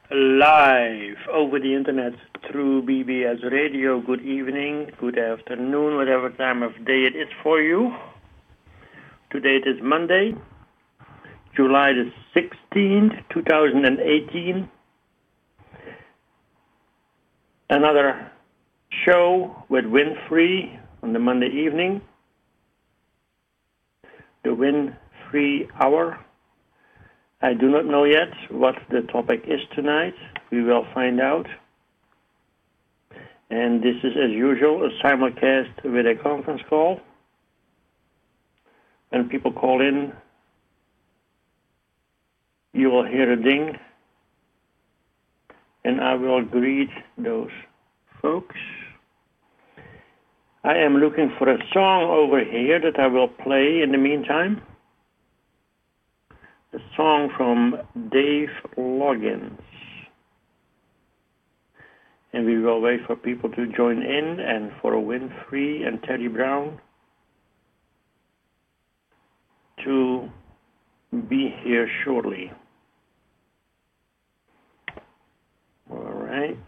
live over the internet through BBS Radio. Good evening, good afternoon, whatever time of day it is for you. Today it is Monday, July the 16th, 2018. Another show with Winfree on the Monday evening. The Winfree Hour. I do not know yet what the topic is tonight. We will find out. And this is, as usual, a simulcast with a conference call. When people call in, you will hear a ding, and I will greet those folks. I am looking for a song over here that I will play in the meantime. A song from Dave Loggins. And we will wait for people to join in and for Winfree and Terry Brown to be here shortly. All right.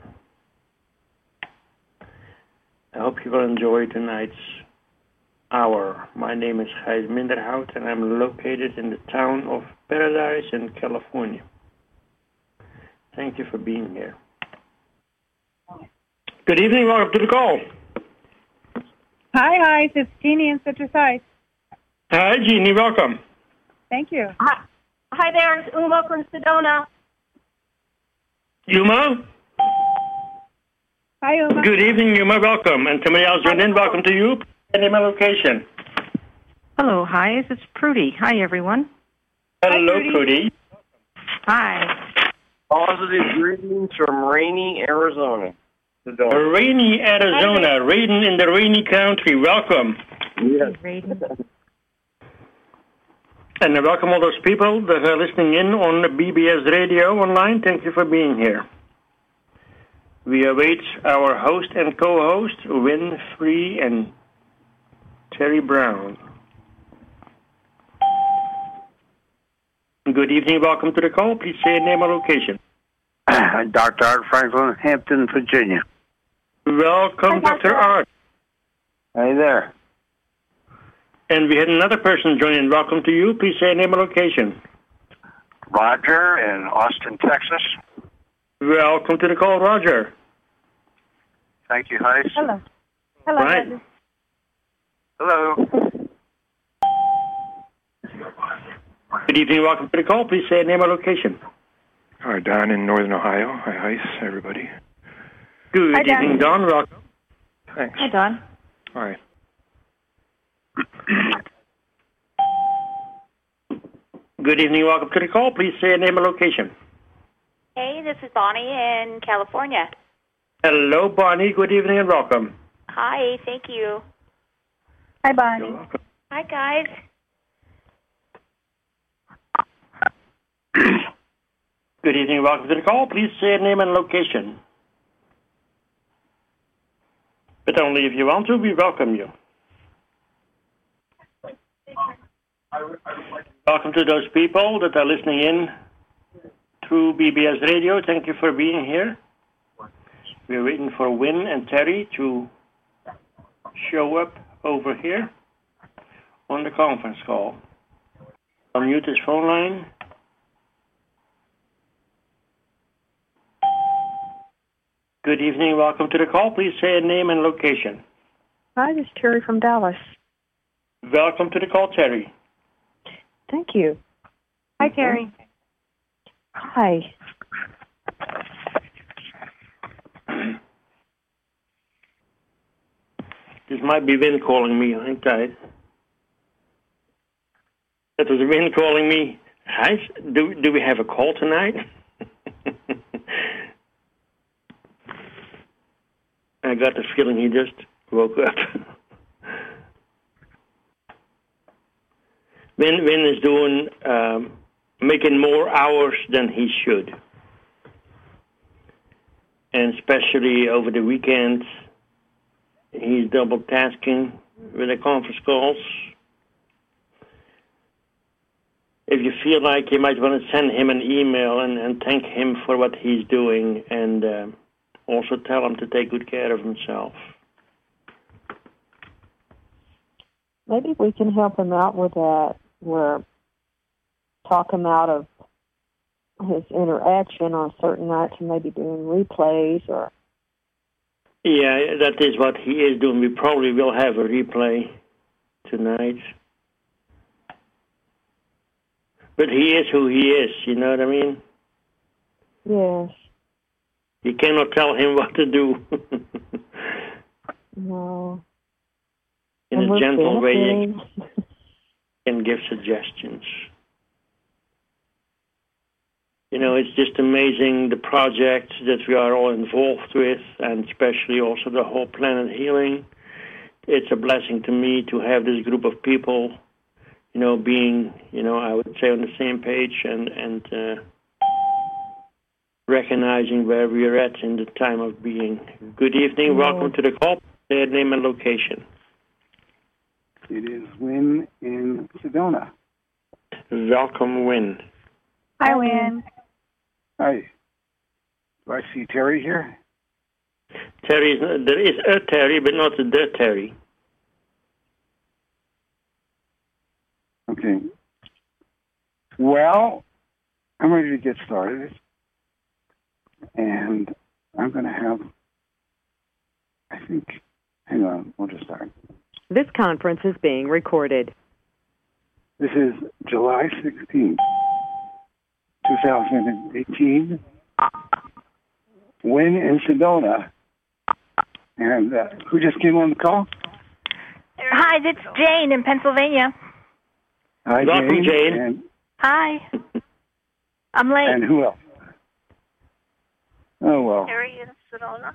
I hope you will enjoy tonight's hour. My name is Gijs Minderhout, and I'm located in the town of Paradise in California. Thank you for being here. Good evening, welcome to the call. Hi, it's Jeannie in Citrus Heights. Hi, Jeannie, welcome. Thank you. Hi there, it's Uma from Sedona. Yuma? Hi, Uma. Good evening, Yuma, welcome. And somebody else joined in, welcome to you. Name and location. Hello, hi, it's Prudy. Hi, everyone. Hello, Hi, Prudy. Hi. Positive greetings from rainy Arizona. Rainy Arizona, rain in the rainy country. Welcome. Yes. And I welcome all those people that are listening in on the BBS Radio online. Thank you for being here. We await our host and co-host, Winfree and Terry Brown. Good evening, welcome to the call. Please say your name and location. Dr. Art Franklin, Hampton, Virginia. Welcome, Dr. Art. Hi there. And we had another person join in. Welcome to you. Please say your name and location. Roger in Austin, Texas. Welcome to the call, Roger. Thank you, Heis. Hello. Hello. Right. Roger. Hello. Good evening, welcome to the call. Please say your name and location. Hi, Don in Northern Ohio. Hi, Heis, everybody. Good Hi, Don. evening, Don. Welcome. Thanks. Hi, Don. Hi. Good evening, welcome to the call. Please say your name and location. Hey, this is Bonnie in California. Hello, Bonnie. Good evening and welcome. Hi, thank you. Hi, You're Bonnie. welcome. Hi, guys. Good evening, welcome to the call. Please say your name and location. But only if you want to, we welcome you. Welcome to those people that are listening in through BBS Radio. Thank you for being here. We're waiting for Win and Terry to show up over here on the conference call. I'll mute his phone line. Good evening, welcome to the call. Please say your name and location. Hi, this is Terry from Dallas. Welcome to the call, Terry. Thank you. Hi, Terry. Hi. This might be Vin calling me. Hang tight. That was Vin calling me. Hi, do we have a call tonight? I got the feeling he just woke up. Vin is doing, making more hours than he should. And especially over the weekends, he's double tasking with the conference calls. if you feel like you might want to send him an email and thank him for what he's doing, and also tell him to take good care of himself. Maybe we can help him out with that. We're talk him out of his interaction on certain nights and maybe doing replays or... Yeah, that is what he is doing. We probably will have a replay tonight. But he is who he is, you know what I mean? Yes. You cannot tell him what to do. No. In And a gentle way, benefiting. you can give suggestions. You know, it's just amazing the projects that we are all involved with, and especially also the whole Planet Healing. It's a blessing to me to have this group of people, you know, being, you know, I would say on the same page and recognizing where we are at in the time of being. Good evening. Welcome to the call. Their name and location. It is Win in Sedona. Welcome, Win. Hi, Win. Hi. Do I see Terry here? Terry, there is a Terry, but not the Terry. Okay. Well, I'm ready to get started. And I'm going to have, I think, hang on, we'll just start. This conference is being recorded. This is July 16th, 2018. Win in Sedona. And who just came on the call? Hi, it's Jane in Pennsylvania. Hi, Welcome, Jane. And, Hi. I'm late. and who else? Oh, well. Terry in Sedona.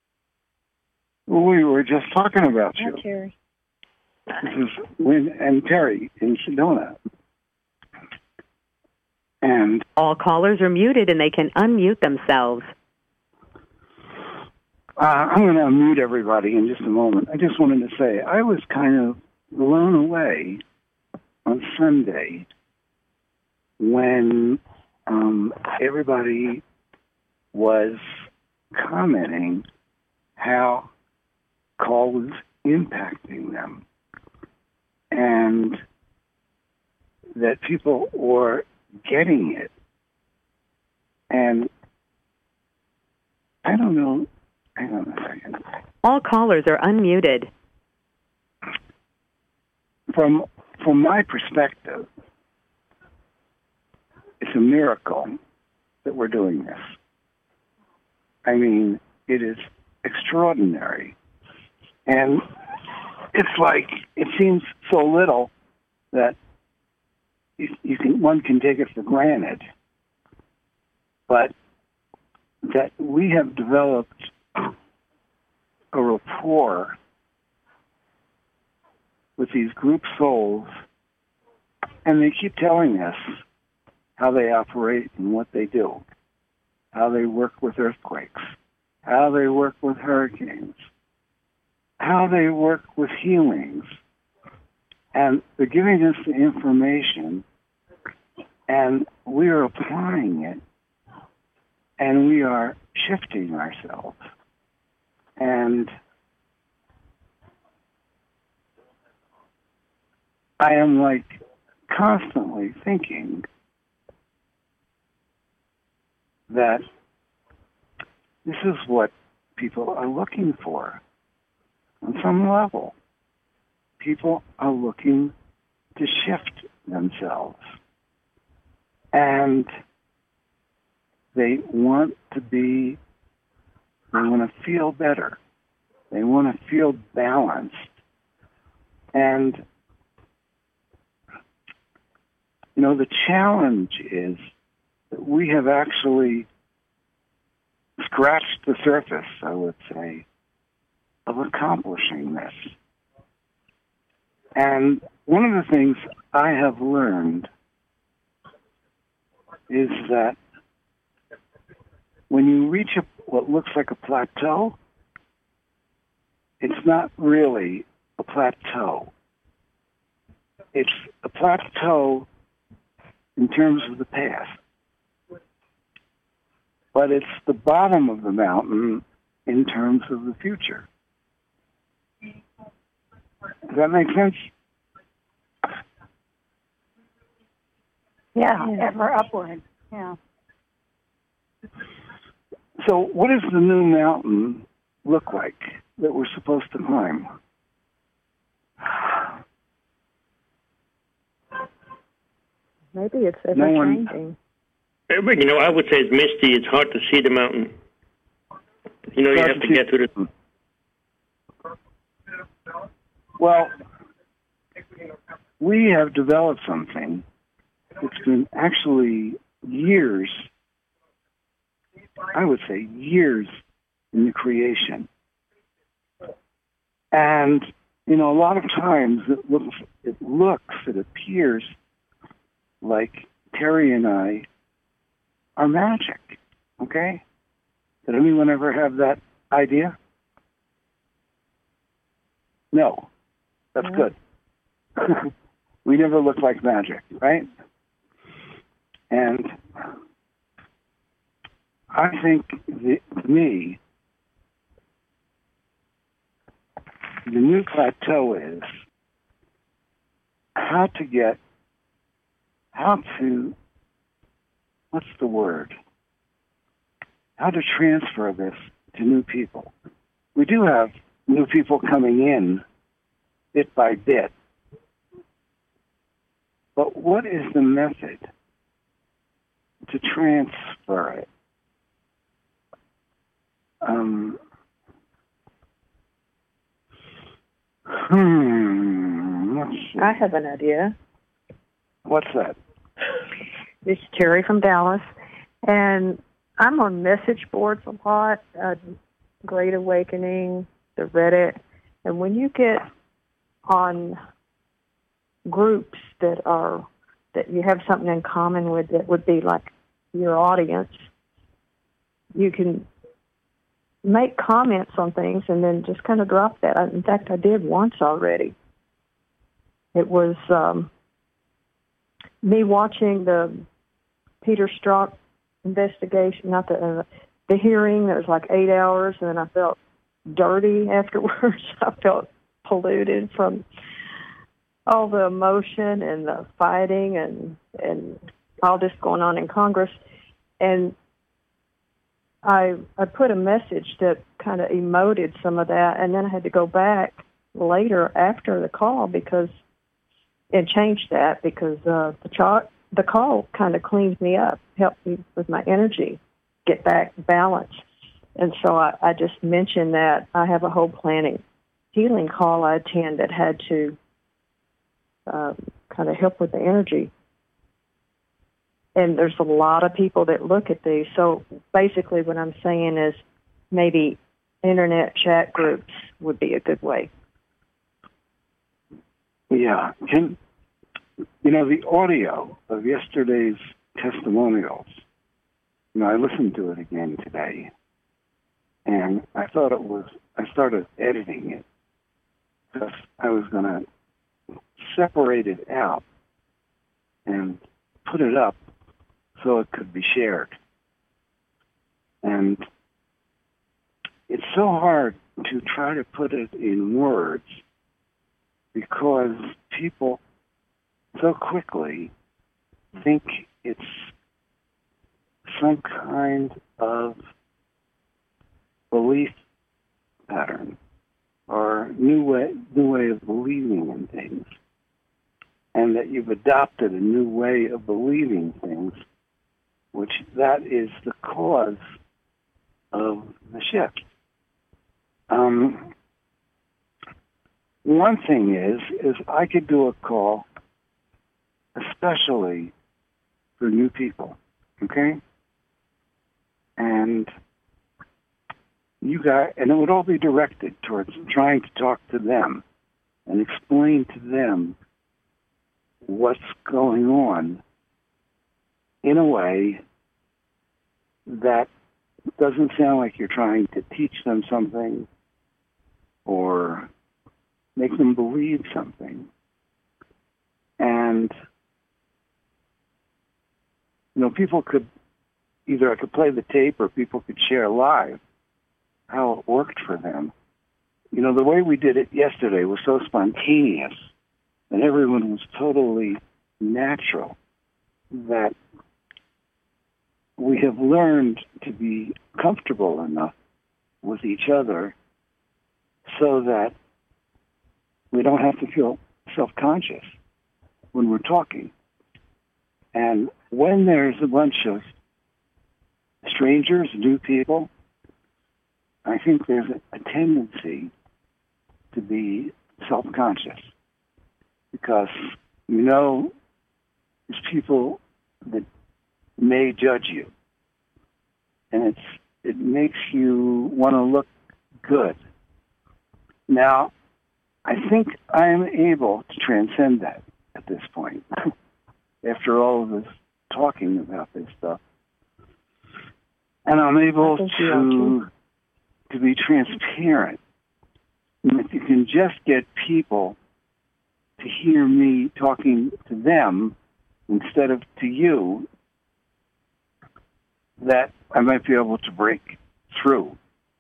We were just talking about you. Hi, Terry. This is Win and Terry in Sedona. And All callers are muted and they can unmute themselves. I'm going to unmute everybody in just a moment. I just wanted to say I was kind of blown away on Sunday when everybody was commenting how call was impacting them and that people were getting it. And I don't know. Hang on a second. All callers are unmuted. From my perspective, it's a miracle that we're doing this. I mean, it is extraordinary. And it's like, it seems so little that one can take it for granted. But that we have developed a rapport with these group souls, and they keep telling us how they operate and what they do, how they work with earthquakes, how they work with hurricanes, how they work with healings. And they're giving us the information, and we are applying it, and we are shifting ourselves. And I am like constantly thinking that this is what people are looking for on some level. People are looking to shift themselves. And they want to feel better. They want to feel balanced. And, you know, the challenge is that we have actually scratched the surface, I would say, of accomplishing this. And one of the things I have learned is that when you reach what looks like a plateau, it's not really a plateau. It's a plateau in terms of the past. But it's the bottom of the mountain in terms of the future. Does that make sense? Yeah, ever upward. Yeah. So what does the new mountain look like that we're supposed to climb? Maybe it's ever-changing. You know, I would say it's misty. It's hard to see the mountain. You know, you have to get to the... Well, we have developed something that's been actually years, I would say years in the creation. And, you know, a lot of times it appears like Terry and I are magic, okay? Did anyone ever have that idea? No. That's good. We never look like magic, right? And I think, to me, the new plateau is how to transfer this to new people. We do have new people coming in bit by bit. But what is the method to transfer it? I have an idea. What's that? It's Terry from Dallas, and I'm on message boards a lot, Great Awakening, the Reddit, and when you get on groups that you have something in common with that would be like your audience, you can make comments on things and then just kind of drop that. In fact, I did once already. It was me watching the Peter Strzok investigation, not the hearing. That was like 8 hours, and then I felt dirty afterwards. I felt polluted from all the emotion and the fighting and all this going on in Congress. And I put a message that kind of emoted some of that, and then I had to go back later after the call and change that because the call kind of cleaned me up, helped me with my energy, get back balance. And so I just mentioned that I have a whole planet healing call I attend that had to kind of help with the energy. And there's a lot of people that look at these. So basically what I'm saying is maybe internet chat groups would be a good way. Yeah. The audio of yesterday's testimonials, I listened to it again today, and I started editing it because I was going to separate it out and put it up so it could be shared. And it's so hard to try to put it in words because people so quickly think it's some kind of belief pattern or new way of believing in things, and that you've adopted a new way of believing things, which that is the cause of the shift. One thing is I could do a call especially for new people, okay? And and it would all be directed towards trying to talk to them and explain to them what's going on in a way that doesn't sound like you're trying to teach them something or make them believe something. And people could, either I could play the tape or people could share live how it worked for them. The way we did it yesterday was so spontaneous and everyone was totally natural that we have learned to be comfortable enough with each other so that we don't have to feel self-conscious when we're talking. And when there's a bunch of strangers, new people, I think there's a tendency to be self-conscious because there's people that may judge you, and it makes you want to look good. Now, I think I am able to transcend that at this point after all of this talking about this stuff. And I'm able to be transparent. And if you can just get people to hear me talking to them instead of to you, that I might be able to break through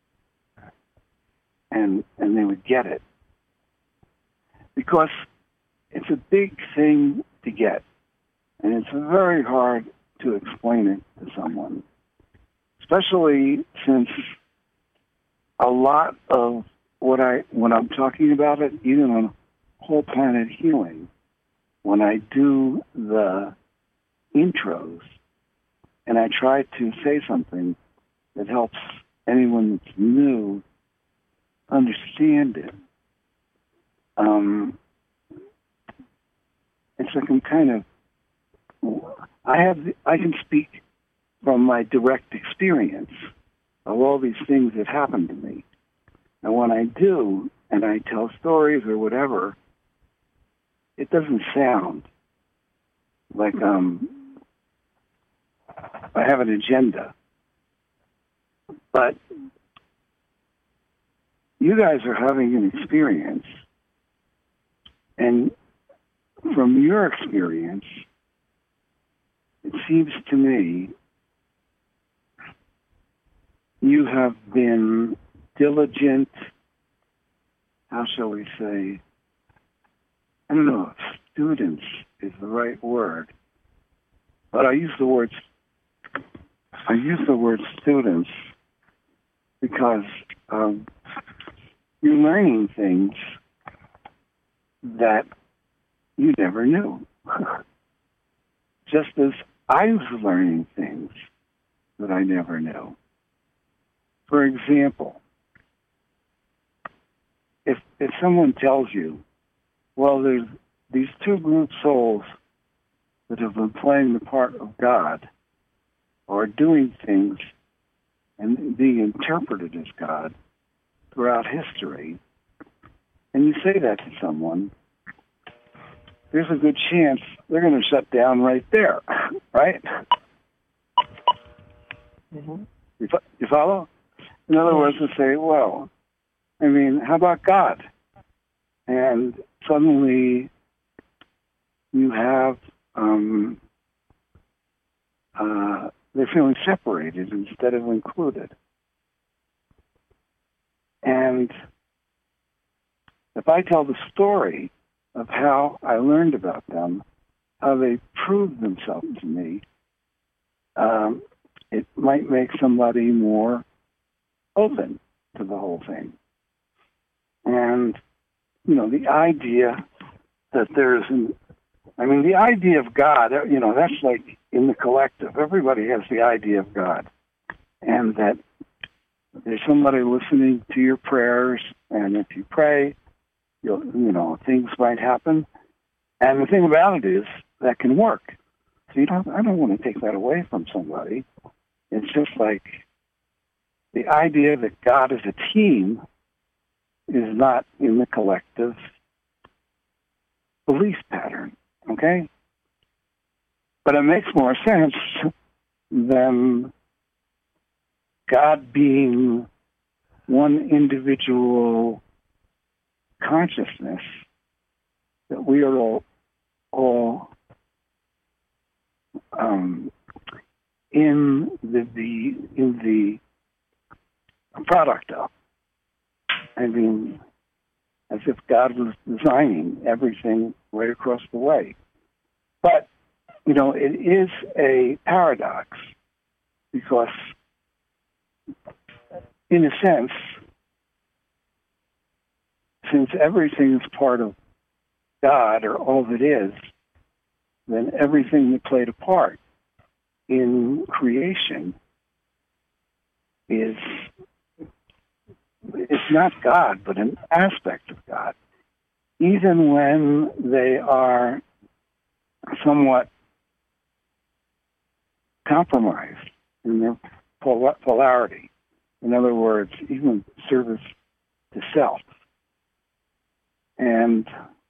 and they would get it. Because it's a big thing to get, and it's very hard to explain it to someone, especially since a lot of when I'm talking about it, even on Whole Planet Healing, when I do the intros and I try to say something that helps anyone that's new understand it, it's like I'm kind of, I can speak from my direct experience of all these things that happened to me. And when I do, and I tell stories or whatever, it doesn't sound like I have an agenda. But you guys are having an experience, and from your experience, it seems to me you have been diligent, how shall we say, I don't know if students is the right word, but I use the word students because you're learning things that you never knew. Just as I was learning things that I never knew. For example, if someone tells you, well, there's these two group souls that have been playing the part of God or doing things and being interpreted as God throughout history, and you say that to someone, there's a good chance they're going to shut down right there, right? Mm-hmm. You follow? In other words, to say, well, I mean, how about God? And suddenly you have, they're feeling separated instead of included. And if I tell the story of how I learned about them, how they proved themselves to me, it might make somebody more open to the whole thing. And, the idea that the idea of God, that's like in the collective. Everybody has the idea of God. And that there's somebody listening to your prayers, and if you pray, things might happen. And the thing about it is that can work. So I don't want to take that away from somebody. It's just like the idea that God is a team is not in the collective belief pattern, okay? But it makes more sense than God being one individual consciousness that we are all in the product of. I mean, as if God was designing everything right across the way. But, you know, it is a paradox because, in a sense, since everything is part of God or all that is, then everything that played a part in creation is, it's not God, but an aspect of God. Even when they are somewhat compromised in their polarity. In other words, even service to self. And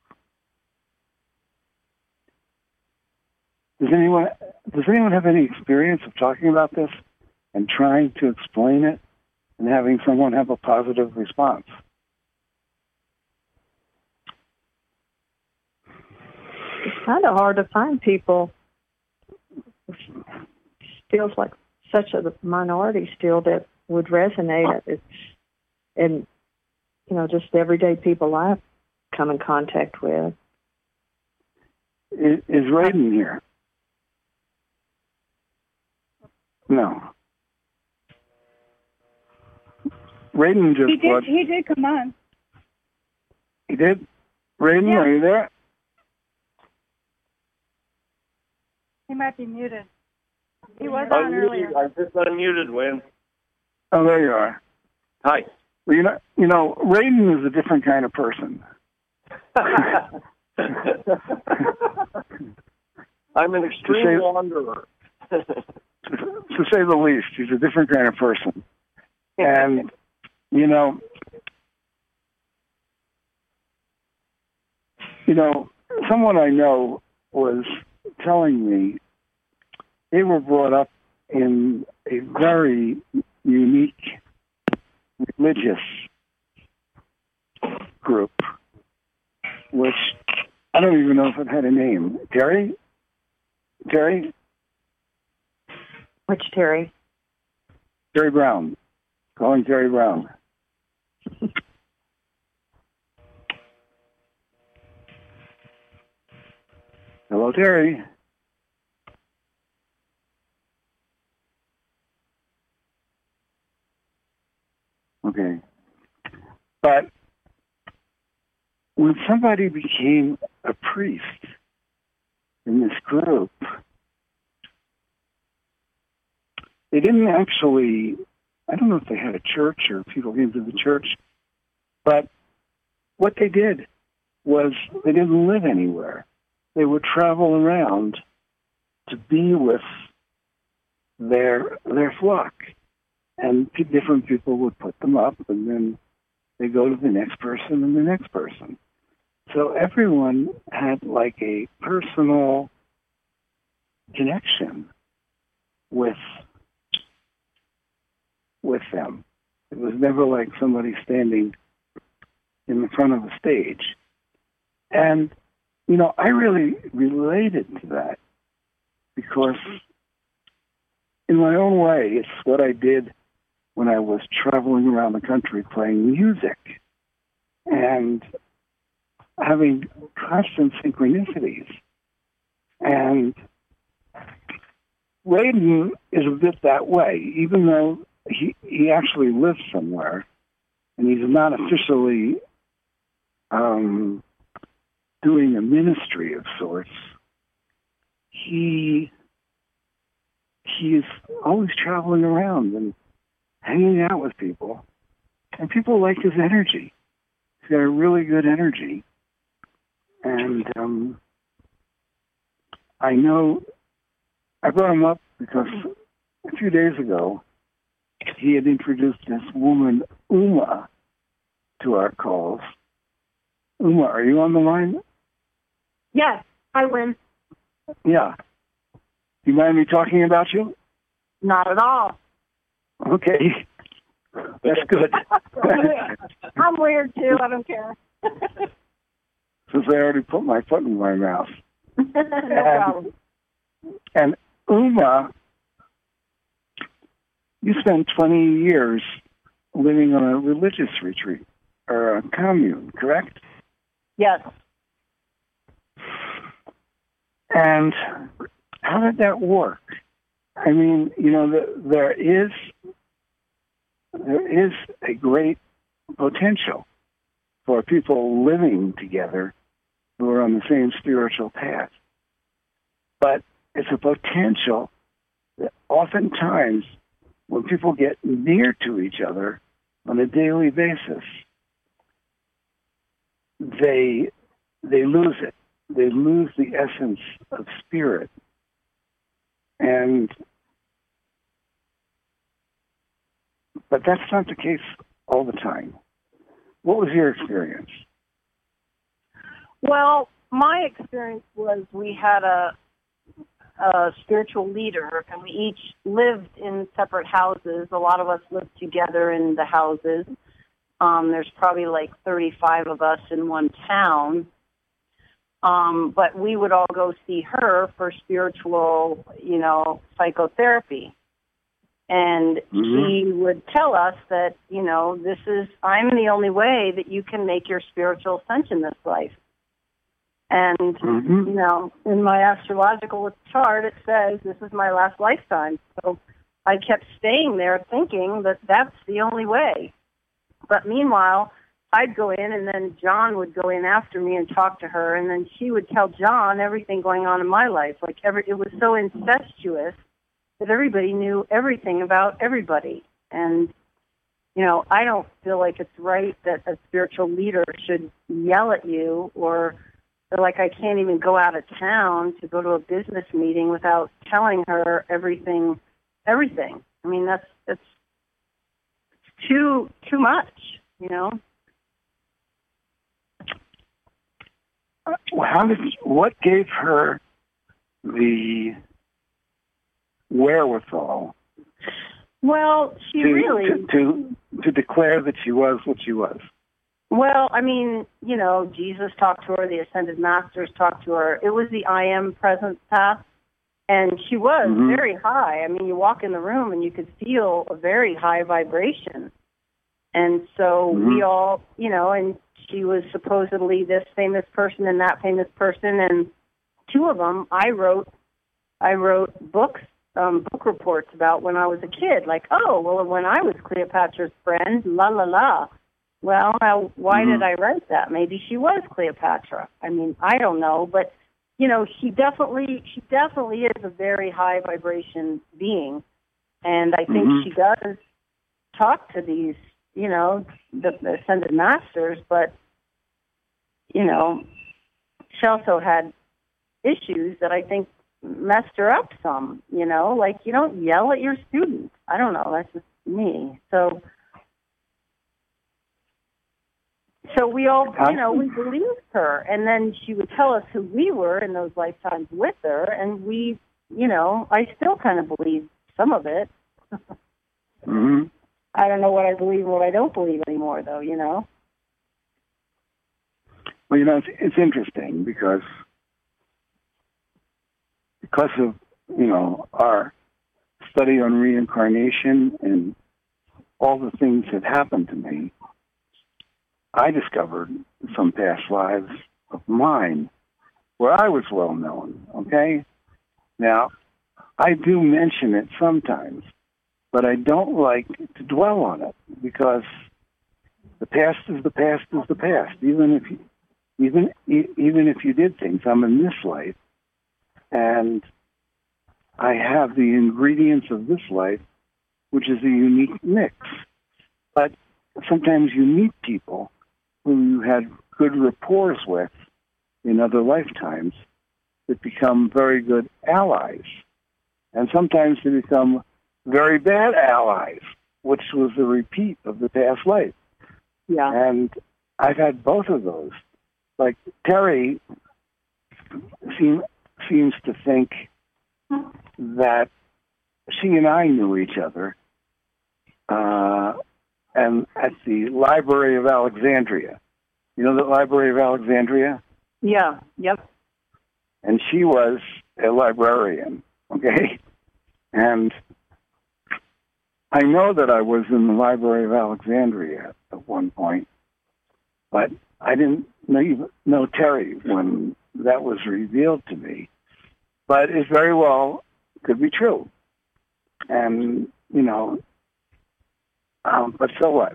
does anyone have any experience of talking about this and trying to explain it and having someone have a positive response? It's kind of hard to find people. It feels like such a minority still that would resonate. It's, and, you know, just everyday people I've come in contact with. Is Raiden here? No. Raiden just He did come on. He did? Raiden, Yeah. are you there? He might be muted. He was on earlier. I just unmuted, Win. Oh, there you are. Hi. Well, you know, Raiden is a different kind of person. I'm an extreme wanderer. To say the least, he's a different kind of person. And, you know, someone I know was telling me they were brought up in a very unique religious group, which I don't even know if it had a name. Terry? Which Terry? Terry Brown. Calling Terry Brown. Hello, Terry. Okay. But when somebody became a priest in this group, they didn't actually, I don't know if they had a church or people came to the church, but what they did was they didn't live anywhere. They would travel around to be with their flock. And different people would put them up, and then they go to the next person and the next person. So everyone had like a personal connection with them. It was never like somebody standing in the front of the stage. And, you know, I really related to that because in my own way, it's what I did when I was traveling around the country playing music and having constant synchronicities. And Raiden is a bit that way, even though he actually lives somewhere and he's not officially doing a ministry of sorts. He is always traveling around and hanging out with people, and people like his energy. He's got a really good energy. And I know I brought him up because a few days ago he had introduced this woman, Uma, to our calls. Uma, are you on the line? Yes, I win. Yeah. Do you mind me talking about you? Not at all. Okay. That's good. I'm weird too. I don't care. Since I already put my foot in my mouth. No problem. And Uma you spent 20 years living on a religious retreat or a commune, correct? Yes. And how did that work? I mean, there is a great potential for people living together who are on the same spiritual path. But it's a potential that oftentimes when people get near to each other on a daily basis, they lose it. They lose the essence of spirit. But that's not the case all the time. What was your experience? Well, my experience was we had a spiritual leader, and we each lived in separate houses. A lot of us lived together in the houses. There's probably like 35 of us in one town. But we would all go see her for spiritual, psychotherapy. And she would tell us that, I'm the only way that you can make your spiritual ascension in this life. And, in my astrological chart, it says this is my last lifetime. So I kept staying there thinking that that's the only way. But meanwhile, I'd go in, and then John would go in after me and talk to her, and then she would tell John everything going on in my life. It was so incestuous that everybody knew everything about everybody. And, I don't feel like it's right that a spiritual leader should yell at you, or like I can't even go out of town to go to a business meeting without telling her everything. I mean, that's too much, What gave her the wherewithal? Well, to declare that she was what she was. Well, I mean, Jesus talked to her, the Ascended Masters talked to her. It was the I Am Presence path, and she was very high. I mean, you walk in the room and you could feel a very high vibration. And so we all, and she was supposedly this famous person and that famous person, and two of them I wrote books, book reports about when I was a kid, like, when I was Cleopatra's friend, la la la. Well, now, why did I write that? Maybe she was Cleopatra. I mean, I don't know, but she definitely is a very high vibration being, and I think she does talk to these, the Ascended Masters, but she also had issues that I think messed her up some. Like you don't yell at your students. I don't know. That's just me. So we all, we believed her, and then she would tell us who we were in those lifetimes with her, and we, I still kind of believe some of it. I don't know what I believe and what I don't believe anymore, though, Well, it's interesting because of, our study on reincarnation and all the things that happened to me, I discovered some past lives of mine where I was well known, okay? Now, I do mention it sometimes, but I don't like to dwell on it because the past is the past is the past. Even if you did things, I'm in this life, and I have the ingredients of this life, which is a unique mix. But sometimes you meet people who you had good rapport with in other lifetimes that become very good allies. And sometimes they become very bad allies, which was a repeat of the past life. Yeah. And I've had both of those. Like Terry seems to think that she and I knew each other and at the Library of Alexandria. You know the Library of Alexandria? Yeah, yep. And she was a librarian, okay? And I know that I was in the Library of Alexandria at one point, but I didn't know Terry when that was revealed to me. But it very well could be true. And, but so what?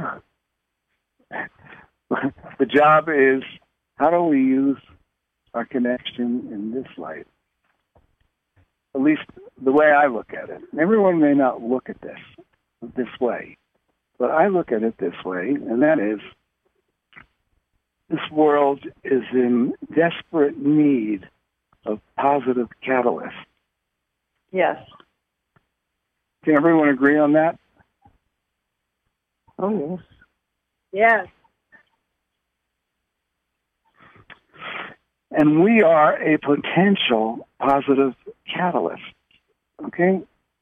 The job is, how do we use our connection in this light? At least the way I look at it. Everyone may not look at this way, but I look at it this way, and that is, this world is in desperate need of positive catalysts. Yes. Can everyone agree on that? Oh, yes. Yes. And we are a potential positive catalyst. Okay?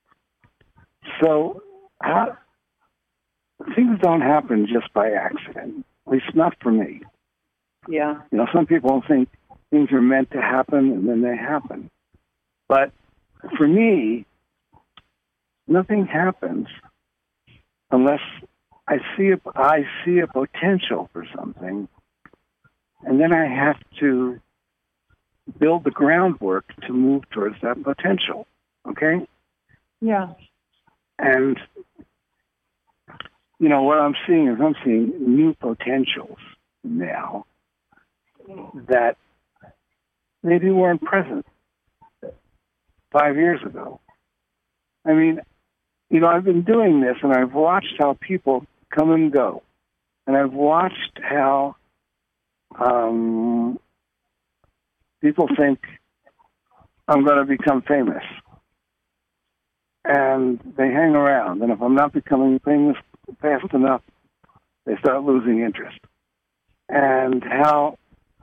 So things don't happen just by accident, at least not for me. Yeah. Some people think things are meant to happen and then they happen. But for me, nothing happens unless I see a potential for something, and then I have to build the groundwork to move towards that potential. Okay? Yeah. And, what I'm seeing new potentials now that maybe weren't present 5 years ago. I mean, I've been doing this, and I've watched how people come and go. And I've watched how people think I'm going to become famous. And they hang around. And if I'm not becoming famous fast enough, they start losing interest. And how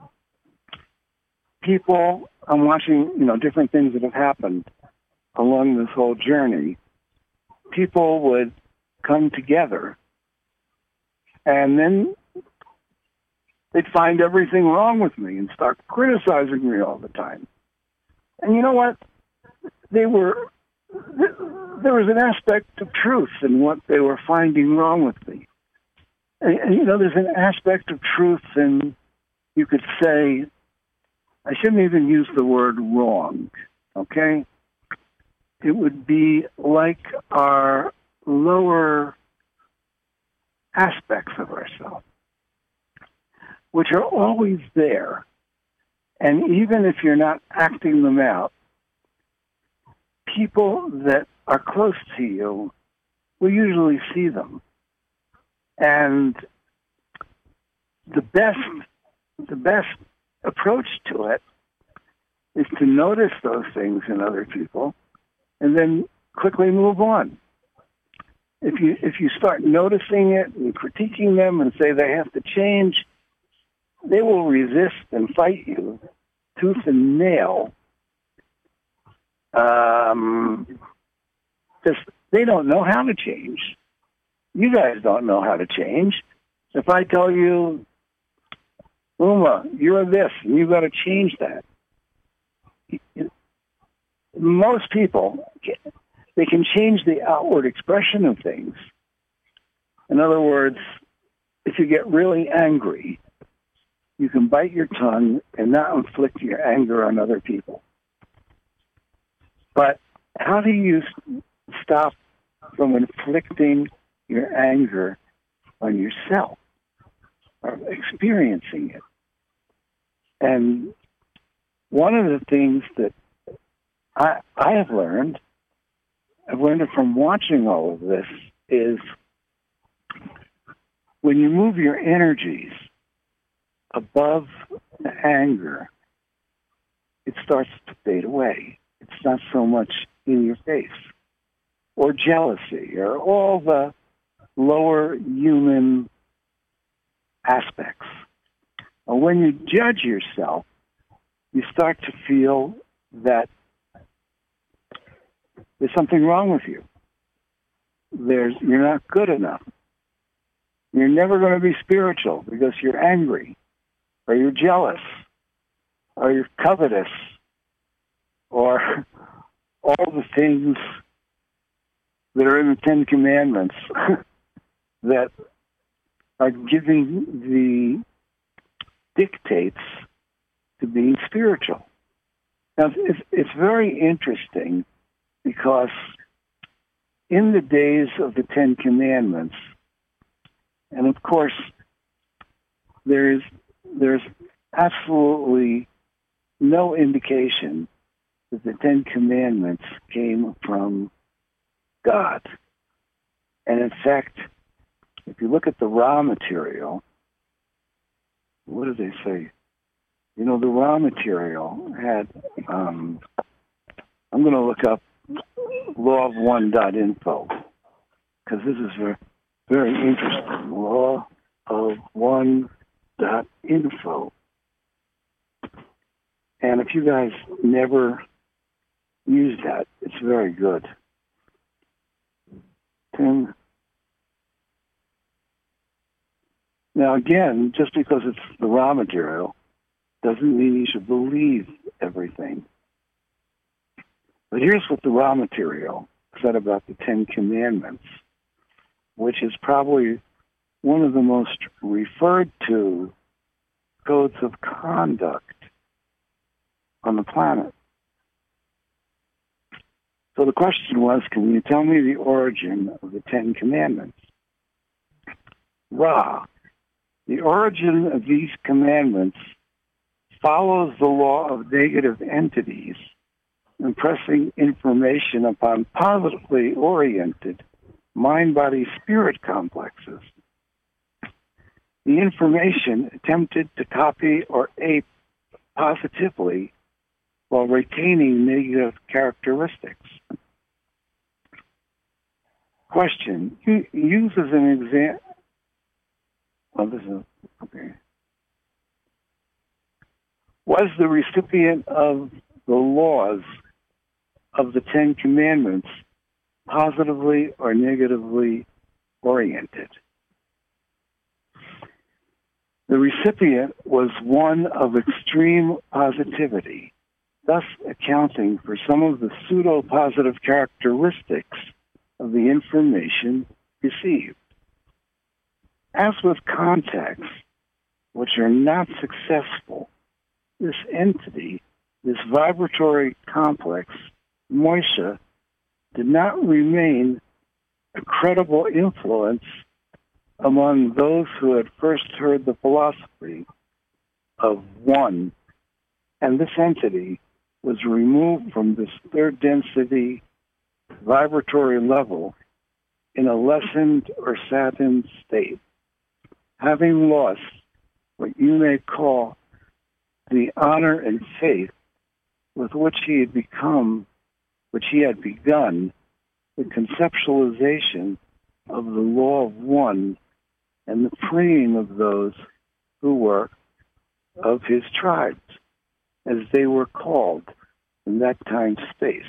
people, I'm watching, different things that have happened along this whole journey. People would come together, and then they'd find everything wrong with me and start criticizing me all the time. And you know what? There was an aspect of truth in what they were finding wrong with me. And there's an aspect of truth in, you could say, I shouldn't even use the word wrong, okay? It would be like our lower aspects of ourselves, which are always there. And even if you're not acting them out, people that are close to you will usually see them. And the best approach to it is to notice those things in other people and then quickly move on. If you start noticing it and critiquing them and say they have to change, they will resist and fight you tooth and nail. Because they don't know how to change. You guys don't know how to change. If I tell you, Uma, you're this, and you've got to change that. Most people, they can change the outward expression of things. In other words, if you get really angry, you can bite your tongue and not inflict your anger on other people. But how do you stop from inflicting your anger on yourself or experiencing it? And one of the things that I have learned, I've learned it from watching all of this, is when you move your energies above the anger, it starts to fade away. It's not so much in your face. Or jealousy, or all the lower human aspects. Or when you judge yourself, you start to feel that there's something wrong with you. You're not good enough. You're never going to be spiritual because you're angry, or you're jealous, or you're covetous, or all the things that are in the Ten Commandments that are giving the dictates to being spiritual. Now, it's very interesting because in the days of the Ten Commandments, and of course, there's absolutely no indication that the Ten Commandments came from God. And in fact, if you look at the raw material, what do they say? You know, the raw material had, I'm going to look up lawof1.info, because this is very, very interesting. Lawof1.info. And if you guys never use that, it's very good. Now again, just because it's the raw material doesn't mean you should believe everything. But here's what the raw material said about the Ten Commandments, which is probably one of the most referred to codes of conduct on the planet. So the question was, can you tell me the origin of the Ten Commandments? Ra, the origin of these commandments follows the law of negative entities, impressing information upon positively oriented mind-body-spirit complexes. The information attempted to copy or ape positively while retaining negative characteristics. Question. Use as an example. Oh, this is okay. Was the recipient of the laws of the Ten Commandments positively or negatively oriented? The recipient was one of extreme positivity, thus accounting for some of the pseudo-positive characteristics of the information received. As with contacts, which are not successful, this entity, this vibratory complex, Moishe, did not remain a credible influence among those who had first heard the philosophy of one, and this entity was removed from this third density vibratory level in a lessened or saddened state, having lost what you may call the honor and faith with which he had begun the conceptualization of the law of one and the freeing of those who were of his tribes, as they were called in that time space.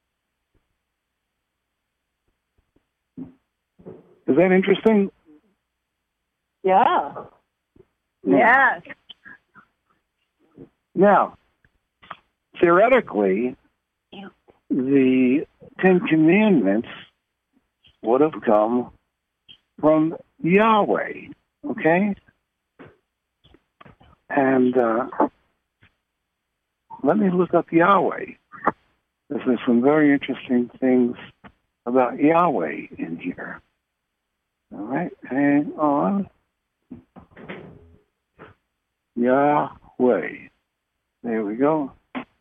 Is that interesting? Yeah. Yes. Now, theoretically, the Ten Commandments would have come from Yahweh, okay? And let me look up Yahweh. There's some very interesting things about Yahweh in here. All right, hang on. Yahweh. There we go.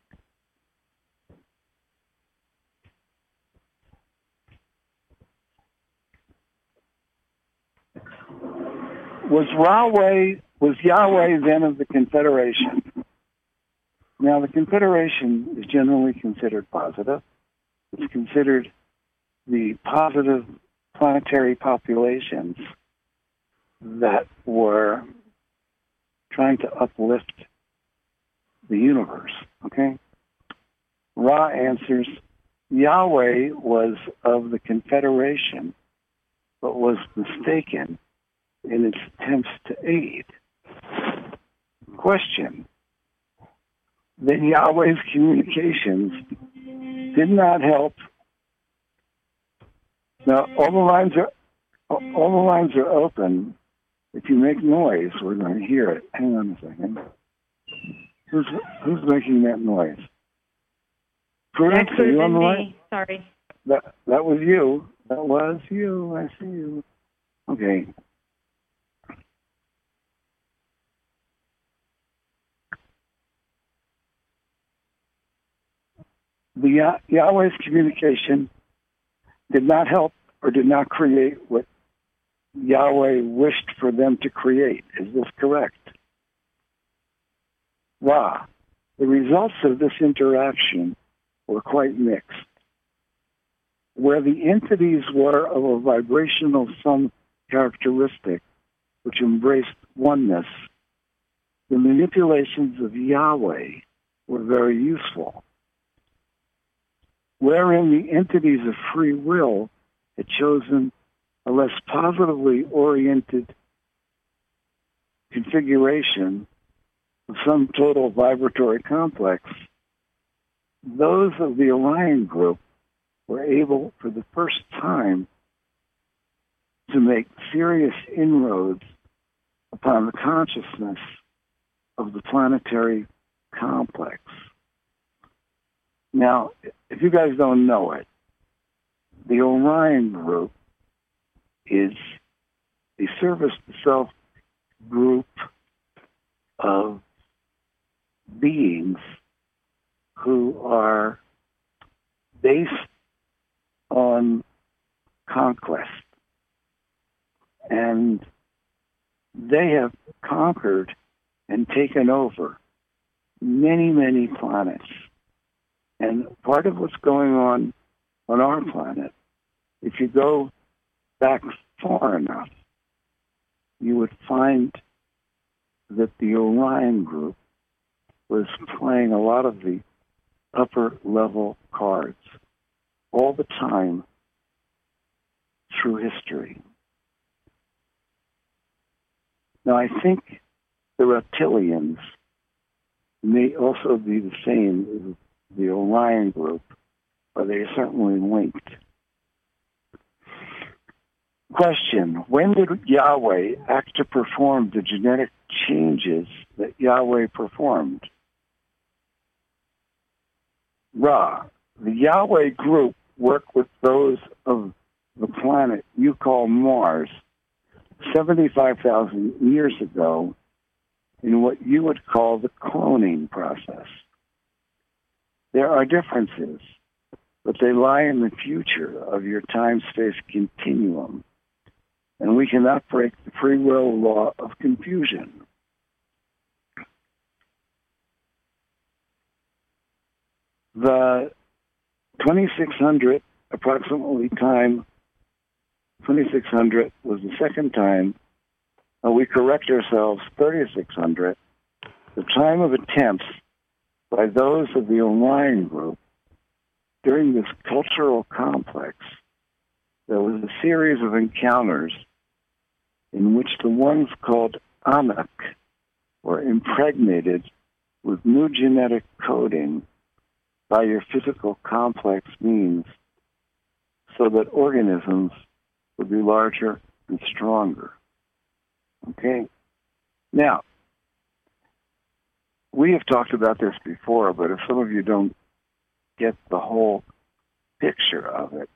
Was Yahweh then of the Confederation? Now, the Confederation is generally considered positive. It's considered the positive planetary populations that were trying to uplift the universe, okay? Ra answers, Yahweh was of the Confederation, but was mistaken in its attempts to aid. Question. Then Yahweh's communications did not help Now, all the lines are open. If you make noise, we're going to hear it. Hang on a second. Who's making that noise? Prudence, are you on the line? Sorry. That was you. That was you. I see you. Okay. The Yahweh's communication did not help or did not create what Yahweh wished for them to create. Is this correct? Ra. The results of this interaction were quite mixed. Where the entities were of a vibrational sum characteristic, which embraced oneness, the manipulations of Yahweh were very useful. Wherein the entities of free will had chosen a less positively oriented configuration of some total vibratory complex, those of the Orion group were able, for the first time, to make serious inroads upon the consciousness of the planetary complex. Now, if you guys don't know it, the Orion group is a service-to-self group of beings who are based on conquest. And they have conquered and taken over many, many planets. And part of what's going on our planet, if you go back far enough, you would find that the Orion group was playing a lot of the upper level cards all the time through history. Now, I think the reptilians may also be the same as the Orion group, but they are certainly linked. Question: when did Yahweh act to perform the genetic changes that Yahweh performed? Ra. The Yahweh group worked with those of the planet you call Mars 75,000 years ago in what you would call the cloning process. There are differences, but they lie in the future of your time-space continuum, and we cannot break the free will law of confusion. The 2600 approximately time, 2600 was the second time, we correct ourselves, 3600, the time of attempts by those of the Orion group. During this cultural complex, there was a series of encounters in which the ones called Anak were impregnated with new genetic coding by your physical complex means so that organisms would be larger and stronger. Okay? Now, we have talked about this before, but if some of you don't get the whole picture of it,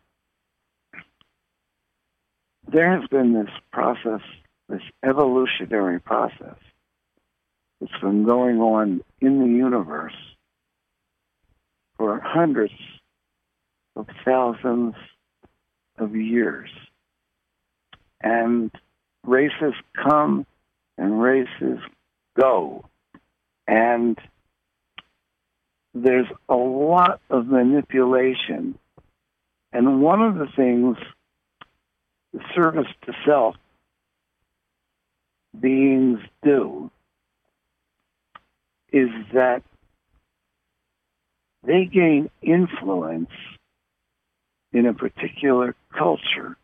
there has been this process, this evolutionary process that's been going on in the universe for hundreds of thousands of years. And races come and races go. And there's a lot of manipulation. And one of the things the service to self beings do is that they gain influence in a particular culture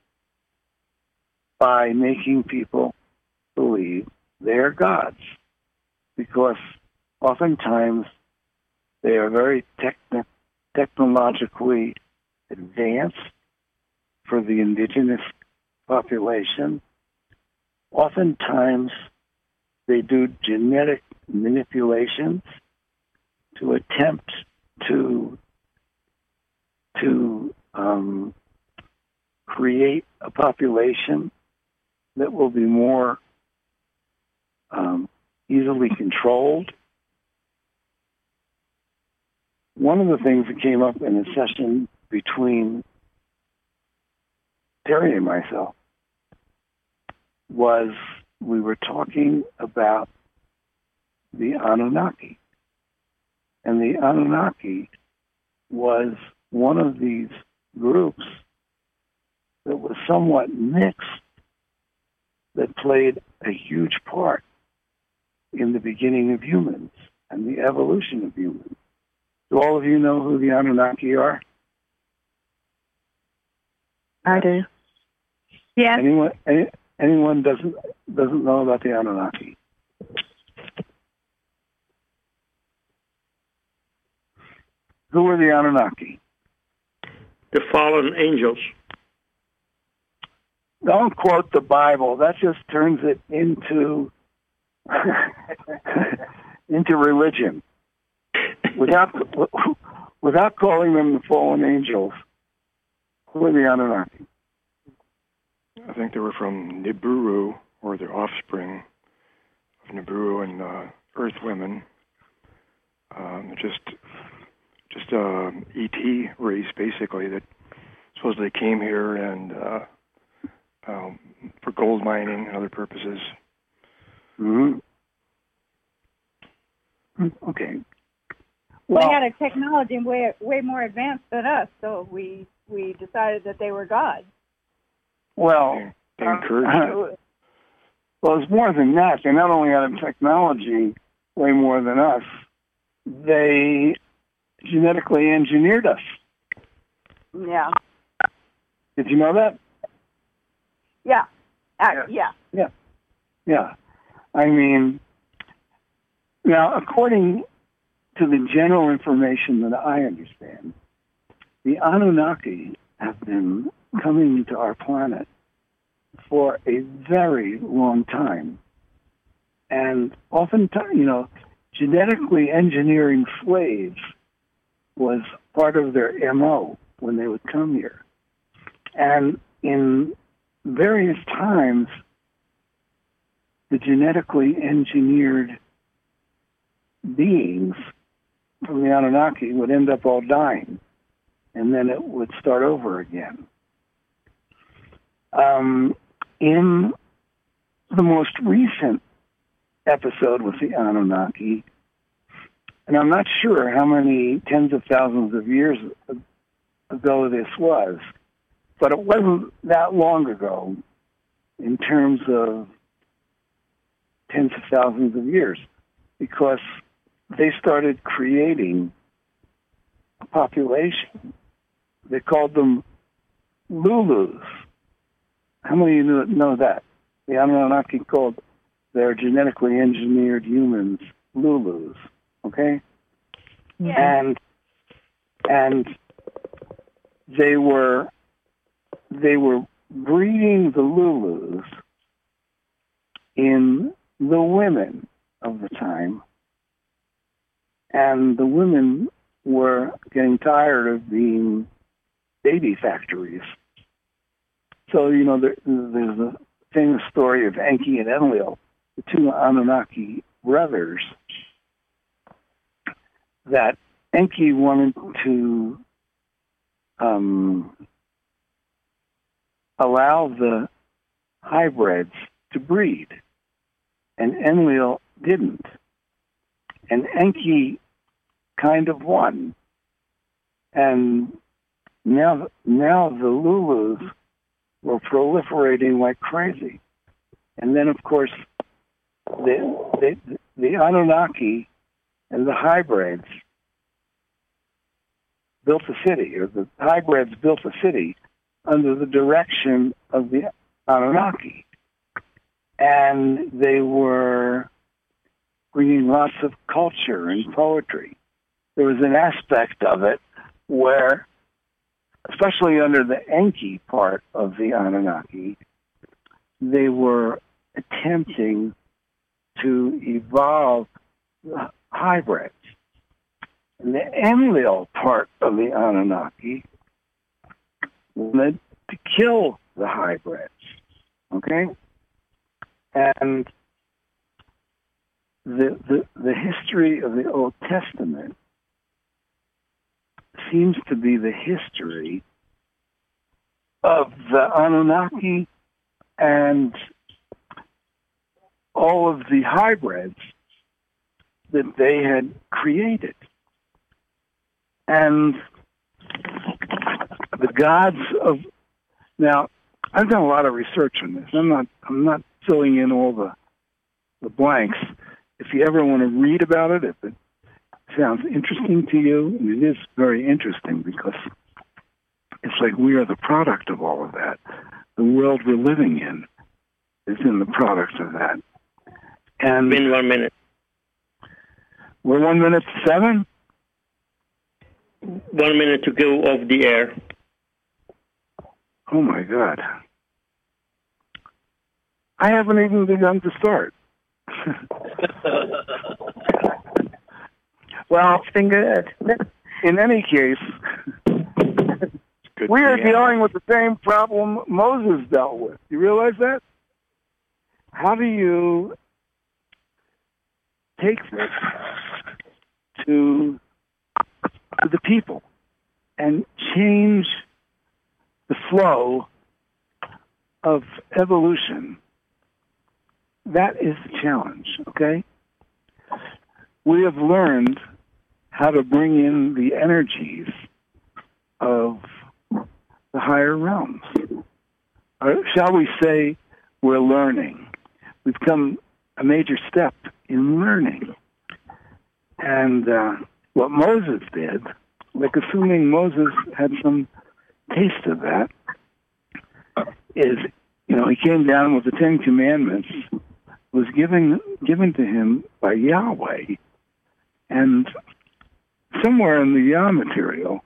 by making people believe they're gods, because oftentimes they are very technologically advanced, for the indigenous population, oftentimes they do genetic manipulations to attempt to create a population that will be more easily controlled. One of the things that came up in a session between Terry and myself was we were talking about the Anunnaki. And the Anunnaki was one of these groups that was somewhat mixed, that played a huge part in the beginning of humans and the evolution of humans. Do all of you know who the Anunnaki are? I do. Yes. Anyone doesn't know about the Anunnaki? Who are the Anunnaki? The fallen angels. Don't quote the Bible. That just turns it into into religion. Without calling them the fallen angels, who are the Anunnaki? I think they were from Nibiru, or the offspring of Nibiru and Earth women. Just ET race, basically, that supposedly came here and for gold mining and other purposes. Mm-hmm. Okay. Well, they had a technology way more advanced than us, so we decided that they were gods. Well, they encouraged it. Well, it's more than that. They not only had a technology way more than us, they genetically engineered us. Yeah. Did you know that? Yeah. Yeah. Yeah. I mean, now, according to the general information that I understand, the Anunnaki have been coming to our planet for a very long time. And oftentimes, genetically engineering slaves was part of their MO when they would come here. And in various times, the genetically engineered beings from the Anunnaki would end up all dying, and then it would start over again. In the most recent episode with the Anunnaki, and I'm not sure how many tens of thousands of years ago this was, but it wasn't that long ago in terms of tens of thousands of years, because they started creating a population. They called them Lulus. How many of you know that? The Anunnaki called their genetically engineered humans Lulus. Okay? Yeah. And they were breeding the Lulus in the women of the time, and the women were getting tired of being baby factories. So, there's a famous story of Enki and Enlil, the two Anunnaki brothers, that Enki wanted to allow the hybrids to breed, and Enlil didn't. And Enki kind of won. And now the Lulus were proliferating like crazy. And then, of course, the Anunnaki and the hybrids built a city, or the hybrids built a city under the direction of the Anunnaki. And they were bringing lots of culture and poetry. There was an aspect of it where especially under the Enki part of the Anunnaki, they were attempting to evolve hybrids. And the Enlil part of the Anunnaki wanted to kill the hybrids. Okay? And the history of the Old Testament seems to be the history of the Anunnaki and all of the hybrids that they had created. And the gods of... Now, I've done a lot of research on this. I'm not filling in all the blanks. If you ever want to read about it, if it sounds interesting to you, and it is very interesting because it's like we are the product of all of that. The world we're living in is in the product of that. And in 1 minute. We're 1 minute to 7? 1 minute to go off the air. Oh my God. I haven't even begun to start. Well, it's been good. In any case, we are dealing with the same problem Moses dealt with. You realize that? How do you take this to the people and change the flow of evolution? That is the challenge, okay? We have learned how to bring in the energies of the higher realms. Or shall we say we're learning? We've come a major step in learning. And what Moses did, like assuming Moses had some taste of that, is, he came down with the Ten Commandments, was given to him by Yahweh. And somewhere in the Yah material,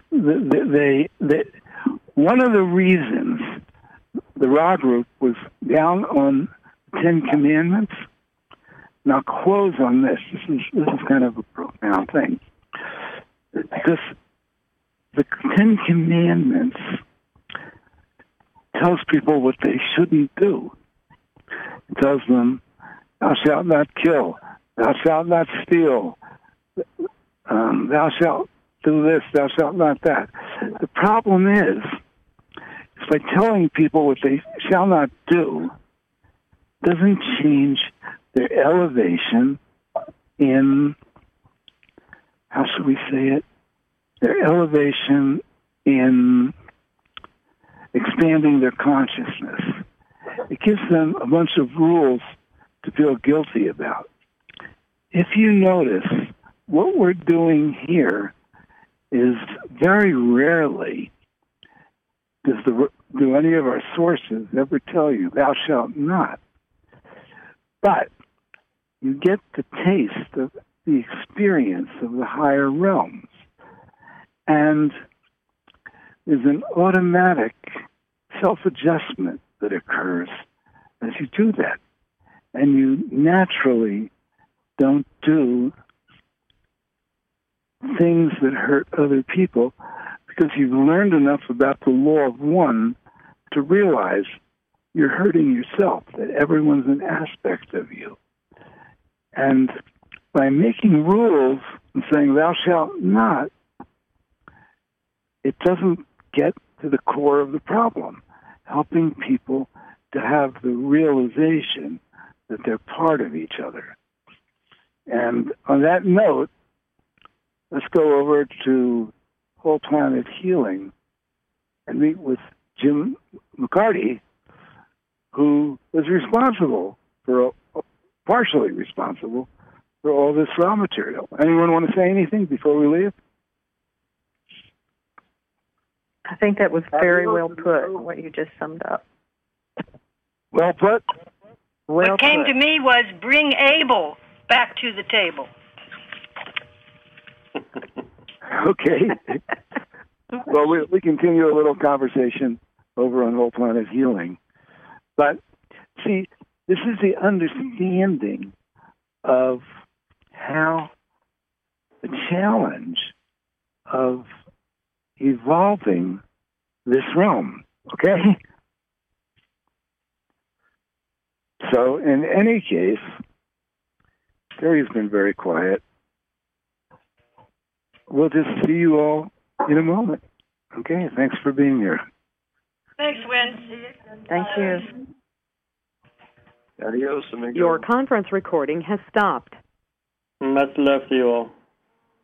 one of the reasons the Ra group was down on the Ten Commandments, now close on this. This is kind of a profound thing. Because the Ten Commandments tells people what they shouldn't do. It tells them, thou shalt not kill, thou shalt not steal, thou shalt do this, thou shalt not that. The problem is by telling people what they shall not do doesn't change their elevation in, how should we say it, their elevation in expanding their consciousness. It gives them a bunch of rules to feel guilty about. If you notice, what we're doing here is very rarely do any of our sources ever tell you, thou shalt not. But you get the taste of the experience of the higher realms. And there's an automatic self-adjustment that occurs as you do that. And you naturally don't do things that hurt other people because you've learned enough about the law of one to realize you're hurting yourself, that everyone's an aspect of you. And by making rules and saying, thou shalt not, it doesn't get to the core of the problem, helping people to have the realization that they're part of each other. And on that note, let's go over to Whole Planet Healing and meet with Jim McCarty, who was partially responsible for all this raw material. Anyone want to say anything before we leave? I think that was very well put, what you just summed up. Well put? What came to me was bring Abel back to the table. Okay. Well, we continue a little conversation over on Whole Planet Healing. But, see, this is the understanding of how the challenge of evolving this realm, okay? So, in any case, Terry's been very quiet. We'll just see you all in a moment. Okay, thanks for being here. Thanks, Win. Thank you. Adios, amigo. Your conference recording has stopped. Much love to you all.